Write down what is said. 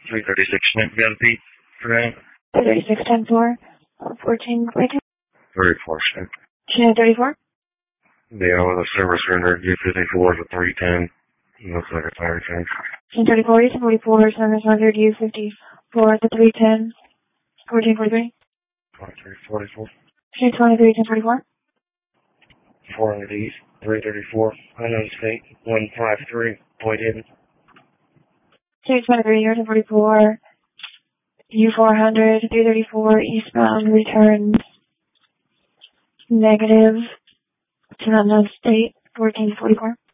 336 Flint, got a beat for that? 3610-4, 1442. 34 Flint. Channel 34. Yeah, with a service render, U54 to 310. Looks like a tire change. Channel 3040, 44, service render, U54 to 310, 1443. 2344. Channel 2310-44. 400 East, 334. Unknown state, 153. Point hidden. Channel 23 years and 44. U400, 334, eastbound, returns negative to unknown state, 1444.